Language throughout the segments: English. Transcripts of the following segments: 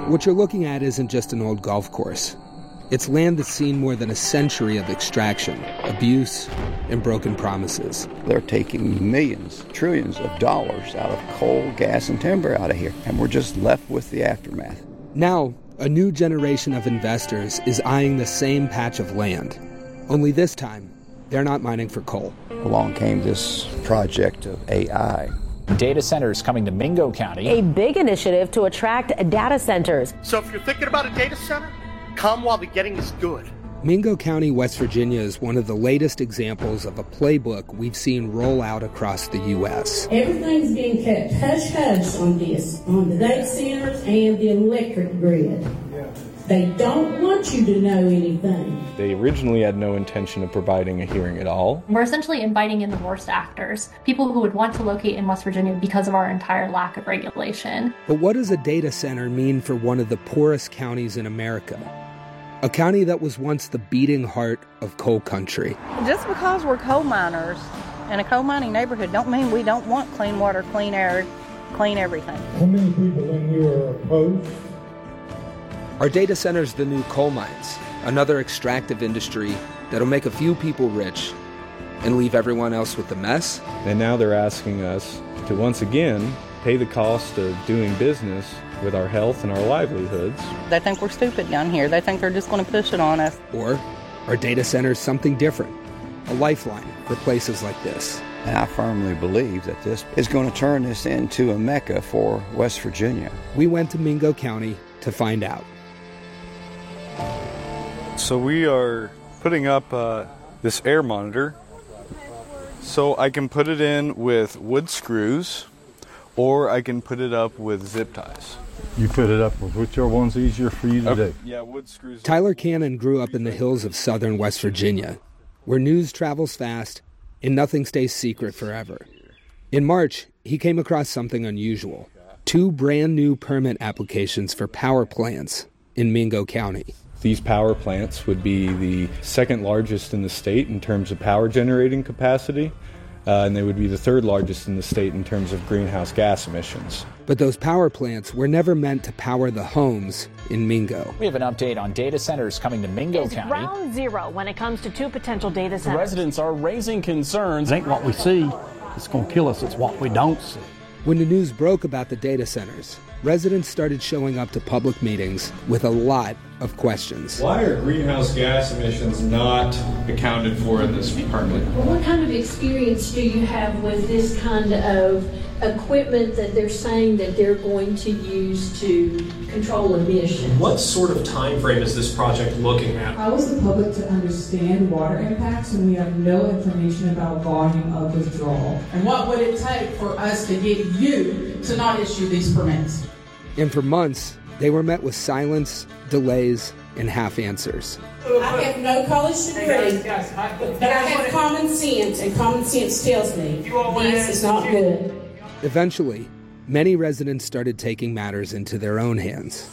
What you're looking at isn't just an old golf course. It's land that's seen more than a century of extraction, abuse, and broken promises. They're taking millions, trillions of dollars out of coal, gas, and timber out of here, and we're just left with the aftermath. Now, a new generation of investors is eyeing the same patch of land. Only this time, they're not mining for coal. Along came this project of AI. Data centers coming to Mingo County. A big initiative to attract data centers. So if you're thinking about a data center, come while the getting is good. Mingo County, West Virginia is one of the latest examples of a playbook we've seen roll out across the U.S. Everything's being kept hush-hush on this, on the data centers and the electric grid. They don't want you to know anything. They originally had no intention of providing a hearing at all. We're essentially inviting in the worst actors, people who would want to locate in West Virginia because of our entire lack of regulation. But what does a data center mean for one of the poorest counties in America? A county that was once the beating heart of coal country. Just because we're coal miners in a coal mining neighborhood don't mean we don't want clean water, clean air, clean everything. How many people in here are opposed? Are data centers the new coal mines? Another extractive industry that'll make a few people rich and leave everyone else with the mess? And now they're asking us to once again pay the cost of doing business with our health and our livelihoods. They think we're stupid down here. They think they're just going to push it on us. Or are data centers something different? A lifeline for places like this? And I firmly believe that this is going to turn this into a mecca for West Virginia. We went to Mingo County to find out. So we are putting up this air monitor so I can put it in with wood screws or I can put it up with zip ties. You put it up with whichever one's easier for you to do. Yeah, wood screws. Tyler Cannon grew up in the hills of southern West Virginia, where news travels fast and nothing stays secret forever. In March, he came across something unusual. 2 brand new permit applications for power plants in Mingo County. These power plants would be the second largest in the state in terms of power generating capacity, and they would be the third largest in the state in terms of greenhouse gas emissions. But those power plants were never meant to power the homes in Mingo. We have an update on data centers coming to Mingo It's County. ground zero when it comes to 2 potential data centers. Residents are raising concerns. It ain't what we see that's going to kill us, it's what we don't see. When the news broke about the data centers, residents started showing up to public meetings with a lot of questions. Why are greenhouse gas emissions not accounted for in this permit? Well, what kind of experience do you have with this kind of equipment that they're saying that they're going to use to control emissions? What sort of time frame is this project looking at? How is the public to understand water impacts when we have no information about volume of withdrawal? And what would it take for us to get you to not issue these permits? And for months, they were met with silence, delays, and half answers. I have no college degree, but I have common sense, and common sense tells me this is not good. Eventually, many residents started taking matters into their own hands.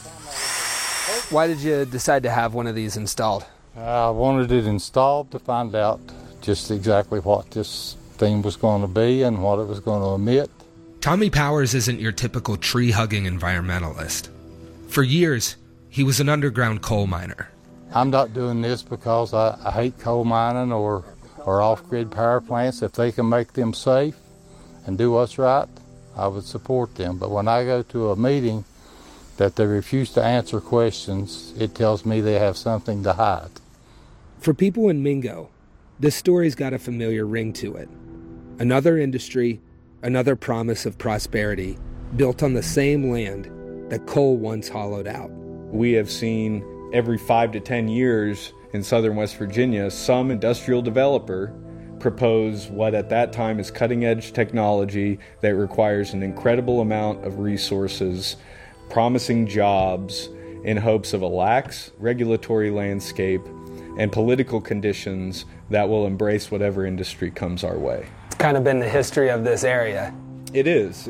Why did you decide to have one of these installed? I wanted it installed to find out just exactly what this thing was going to be and what it was going to emit. Tommy Powers isn't your typical tree-hugging environmentalist. For years, he was an underground coal miner. I'm not doing this because I hate coal mining or off-grid power plants. If they can make them safe and do what's right, I would support them. But when I go to a meeting that they refuse to answer questions, it tells me they have something to hide. For people in Mingo, this story's got a familiar ring to it. Another industry, another promise of prosperity, built on the same land that coal once hollowed out. We have seen every 5 to 10 years in southern West Virginia, some industrial developer propose what at that time is cutting-edge technology that requires an incredible amount of resources, promising jobs in hopes of a lax regulatory landscape and political conditions that will embrace whatever industry comes our way. It's kind of been the history of this area. It is,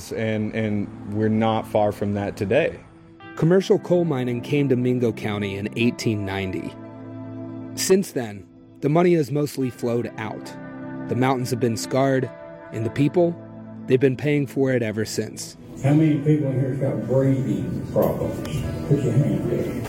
and we're not far from that today. Commercial coal mining came to Mingo County in 1890. Since then, the money has mostly flowed out. The mountains have been scarred, and the people, they've been paying for it ever since. How many people in here has got breathing problems? Put your hand down.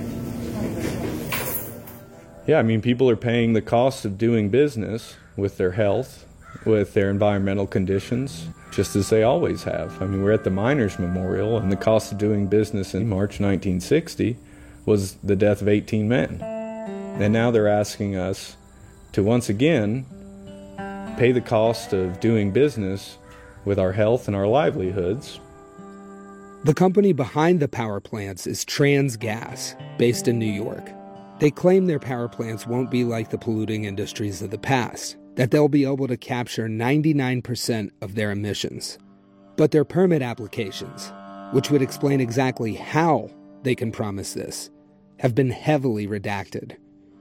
Yeah, I mean, people are paying the cost of doing business with their health, with their environmental conditions, just as they always have. I mean, we're at the Miners Memorial, and the cost of doing business in March 1960 was the death of 18 men. And now they're asking us to once again pay the cost of doing business with our health and our livelihoods. The company behind the power plants is TransGas, based in New York. They claim their power plants won't be like the polluting industries of the past, that they'll be able to capture 99% of their emissions. But their permit applications, which would explain exactly how they can promise this, have been heavily redacted.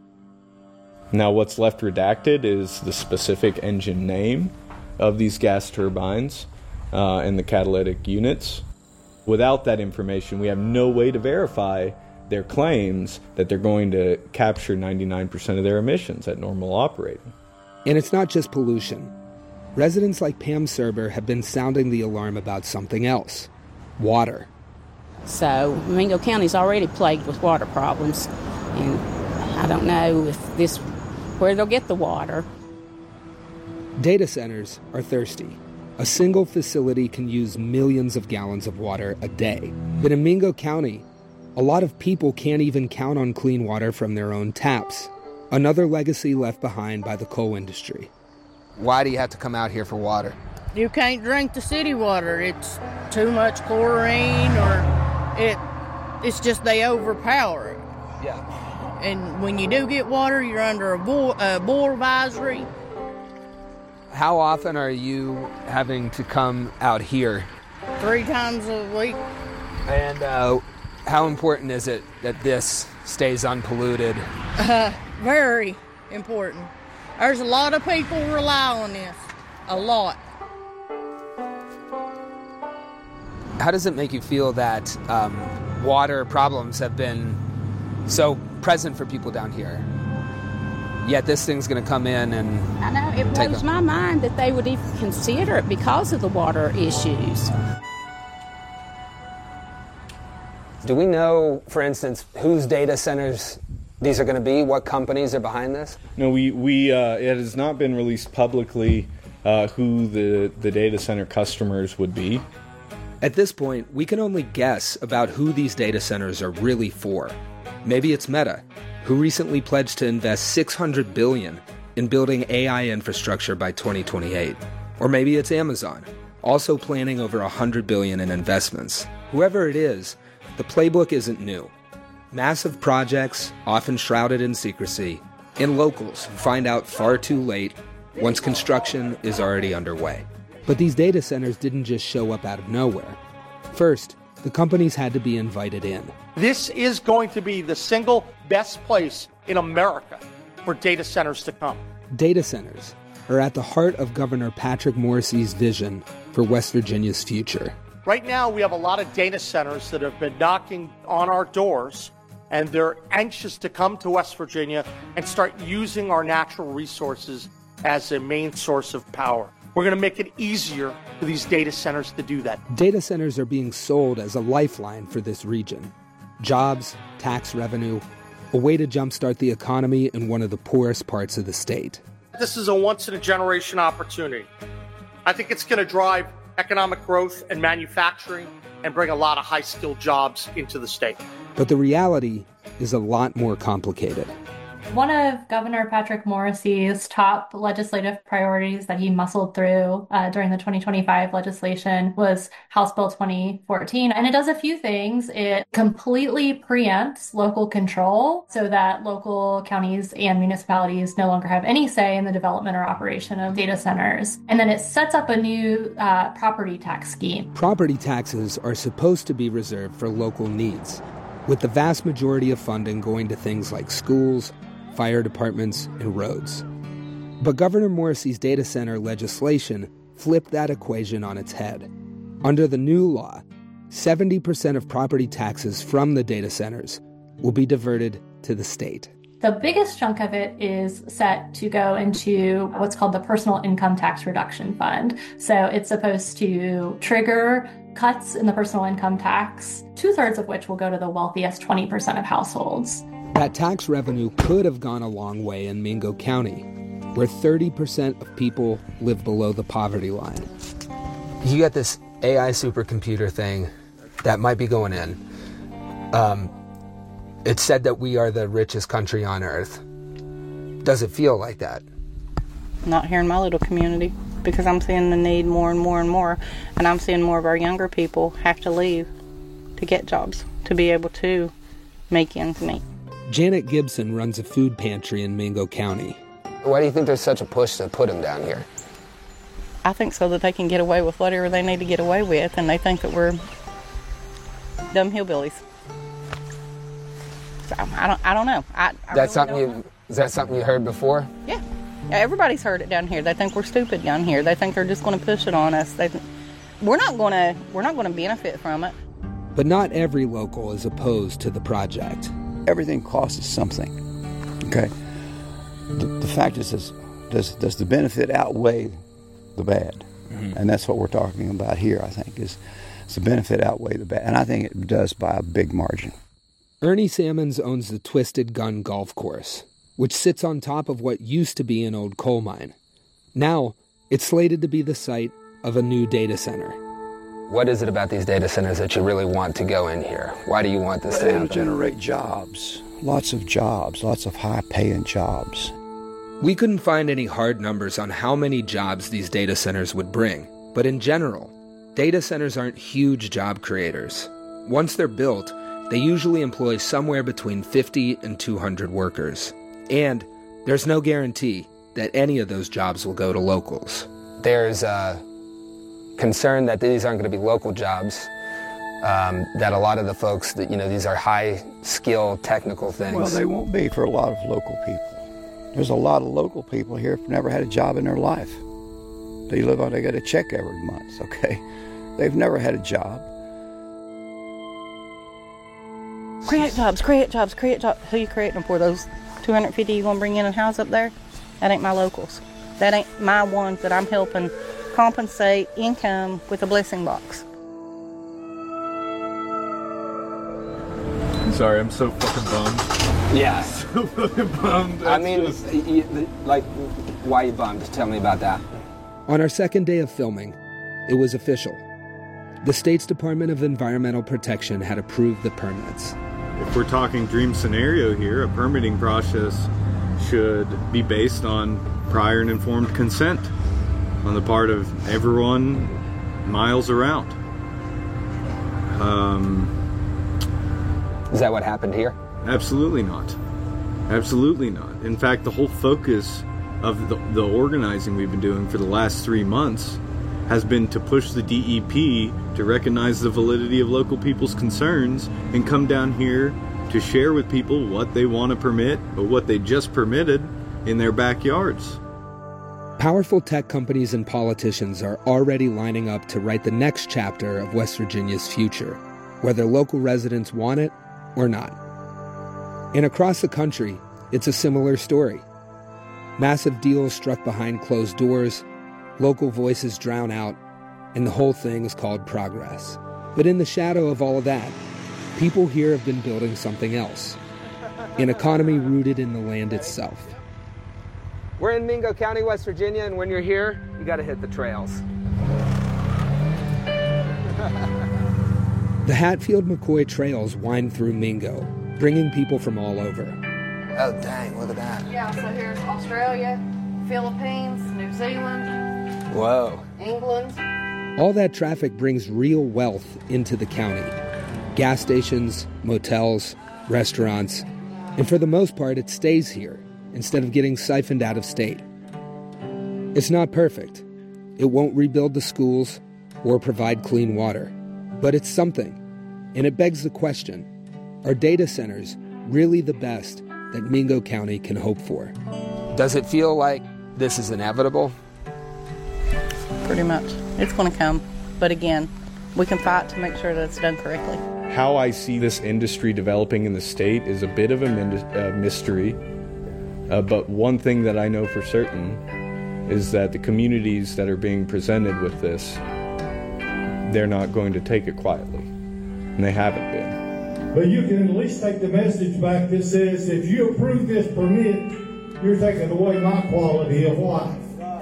Now, what's left redacted is the specific engine name of these gas turbines and the catalytic units. Without that information, we have no way to verify their claims that they're going to capture 99% of their emissions at normal operating. And it's not just pollution. Residents like Pam Serber have been sounding the alarm about something else: water. So Mingo County's already plagued with water problems, and I don't know where they'll get the water. Data centers are thirsty. A single facility can use millions of gallons of water a day. But in Mingo County, a lot of people can't even count on clean water from their own taps. Another legacy left behind by the coal industry. Why do you have to come out here for water? You can't drink the city water. It's too much chlorine, or it's just they overpower it. Yeah. And when you do get water, you're under a boil advisory. How often are you having to come out here? 3 times a week. And how important is it that this stays unpolluted? Very important. There's a lot of people rely on this. A lot. How does it make you feel that water problems have been so present for people down here? Yet this thing's going to come in and... I know, it blows my mind that they would even consider it because of the water issues. Do we know, for instance, whose data centers these are going to be? What companies are behind this? No, it has not been released publicly who the data center customers would be. At this point, we can only guess about who these data centers are really for. Maybe it's Meta, who recently pledged to invest $600 billion in building AI infrastructure by 2028. Or maybe it's Amazon, also planning over $100 billion in investments. Whoever it is, the playbook isn't new. Massive projects, often shrouded in secrecy, and locals who find out far too late once construction is already underway. But these data centers didn't just show up out of nowhere. First, the companies had to be invited in. This is going to be the single best place in America for data centers to come. Data centers are at the heart of Governor Patrick Morrisey's vision for West Virginia's future. Right now, we have a lot of data centers that have been knocking on our doors, and they're anxious to come to West Virginia and start using our natural resources as a main source of power. We're going to make it easier for these data centers to do that. Data centers are being sold as a lifeline for this region. Jobs, tax revenue, a way to jumpstart the economy in one of the poorest parts of the state. This is a once-in-a-generation opportunity. I think it's going to drive economic growth and manufacturing and bring a lot of high-skilled jobs into the state. But the reality is a lot more complicated. One of Governor Patrick Morrisey's top legislative priorities that he muscled through during the 2025 legislation was House Bill 2014. And it does a few things. It completely preempts local control so that local counties and municipalities no longer have any say in the development or operation of data centers. And then it sets up a new property tax scheme. Property taxes are supposed to be reserved for local needs, with the vast majority of funding going to things like schools, fire departments, and roads. But Governor Morrisey's data center legislation flipped that equation on its head. Under the new law, 70% of property taxes from the data centers will be diverted to the state. The biggest chunk of it is set to go into what's called the Personal Income Tax Reduction Fund. So it's supposed to trigger cuts in the personal income tax, 2/3 of which will go to the wealthiest 20% of households. That tax revenue could have gone a long way in Mingo County, where 30% of people live below the poverty line. You got this AI supercomputer thing that might be going in. It's said that we are the richest country on earth. Does it feel like that? Not here in my little community, because I'm seeing the need more and more and more, and I'm seeing more of our younger people have to leave to get jobs, to be able to make ends meet. Janet Gibson runs a food pantry in Mingo County. Why do you think there's such a push to put them down here? I think so that they can get away with whatever they need to get away with, and they think that we're dumb hillbillies. So I don't know. Is that something you heard before? Yeah. Everybody's heard it down here. They think we're stupid down here. They think they're just going to push it on us. We're not going to benefit from it. But not every local is opposed to the project. Everything costs us something. Okay. The fact is, does the benefit outweigh the bad? Mm-hmm. And that's what we're talking about here. I think is the benefit outweigh the bad, and I think it does by a big margin. Ernie Salmons owns the Twisted Gun Golf Course, which sits on top of what used to be an old coal mine. Now, it's slated to be the site of a new data center. What is it about these data centers that you really want to go in here? Why do you want this to happen? They generate jobs, lots of high-paying jobs. We couldn't find any hard numbers on how many jobs these data centers would bring, but in general, data centers aren't huge job creators. Once they're built, they usually employ somewhere between 50 and 200 workers. And there's no guarantee that any of those jobs will go to locals. There's a concern that these aren't going to be local jobs, that a lot of the folks that, these are high-skill technical things. Well, they won't be for a lot of local people. There's a lot of local people here who've never had a job in their life. They get a check every month, okay? They've never had a job. Create jobs. Who are you creating them for? Those 250 you gonna bring in and house up there? That ain't my locals. That ain't my ones that I'm helping compensate income with a blessing box. Sorry, I'm so fucking bummed. Yeah. So fucking bummed. Why are you bummed? Tell me about that. On our second day of filming, it was official. The state's Department of Environmental Protection had approved the permits. If we're talking dream scenario here, a permitting process should be based on prior and informed consent on the part of everyone miles around. Is that what happened here? Absolutely not. Absolutely not. In fact, the whole focus of the organizing we've been doing for the last 3 months has been to push the DEP to recognize the validity of local people's concerns and come down here to share with people what they want to permit or what they just permitted in their backyards. Powerful tech companies and politicians are already lining up to write the next chapter of West Virginia's future, whether local residents want it or not. And across the country, it's a similar story. Massive deals struck behind closed doors, local voices drown out, and the whole thing is called progress. But in the shadow of all of that, people here have been building something else, an economy rooted in the land itself. We're in Mingo County, West Virginia, and when you're here, you gotta hit the trails. The Hatfield-McCoy trails wind through Mingo, bringing people from all over. Oh, dang, look at that. Yeah, so here's Australia, Philippines, New Zealand. Whoa. England. All that traffic brings real wealth into the county. Gas stations, motels, restaurants, and for the most part, it stays here instead of getting siphoned out of state. It's not perfect. It won't rebuild the schools or provide clean water, but it's something. And it begs the question, are data centers really the best that Mingo County can hope for? Does it feel like this is inevitable? Pretty much. It's going to come. But again, we can fight to make sure that it's done correctly. How I see this industry developing in the state is a bit of a mystery, but one thing that I know for certain is that the communities that are being presented with this, they're not going to take it quietly, and they haven't been. But you can at least take the message back that says, if you approve this permit, you're taking away my quality of life.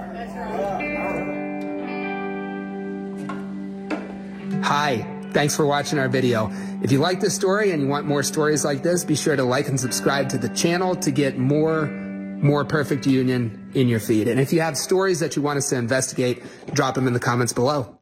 Hi, thanks for watching our video. If you like this story and you want more stories like this, be sure to like and subscribe to the channel to get more Perfect Union in your feed. And if you have stories that you want us to investigate, drop them in the comments below.